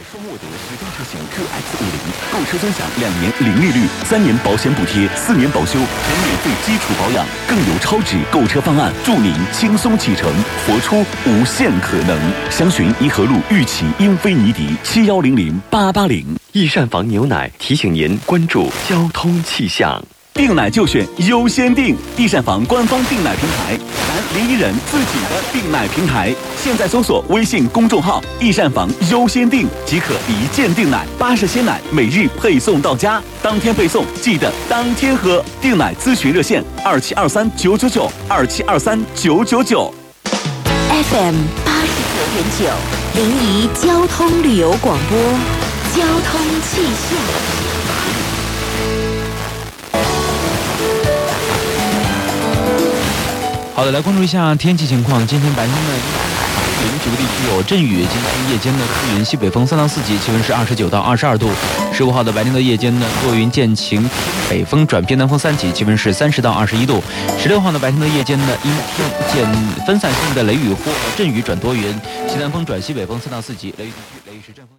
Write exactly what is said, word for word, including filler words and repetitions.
双沃德时装车型 Q X 五零，购车尊享两年零利率、三年保险补贴、四年保修、全免费基础保养，更有超值购车方案，助您轻松启程，活出无限可能。详询颐和路玉器英菲尼迪七幺零零八八零。 益善坊牛奶提醒您关注交通气象。 订奶就选优先订，益善坊官方订奶平台，咱临沂人自己的订奶平台。现在搜索微信公众号“益善坊优先订”即可一键订奶，巴氏鲜奶每日配送到家，当天配送，记得当天喝。订奶咨询热线：二七二三九九九，二七二三九九九。 F M 八十九点九，临沂交通旅游广播，交通气象。 好的，来关注一下天气情况。今天白天呢，有几个地区有阵雨，今天夜间呢多云，西北风三到四级，气温是二十九到二十二度。十五号的白天的夜间呢，多云见晴，北风转偏南风三级，气温是三十到二十一度。十六号的白天的夜间呢，阴天见分散性的雷雨或阵雨转多云，西南风转西北风三到四级，雷雨地区雷雨时阵风。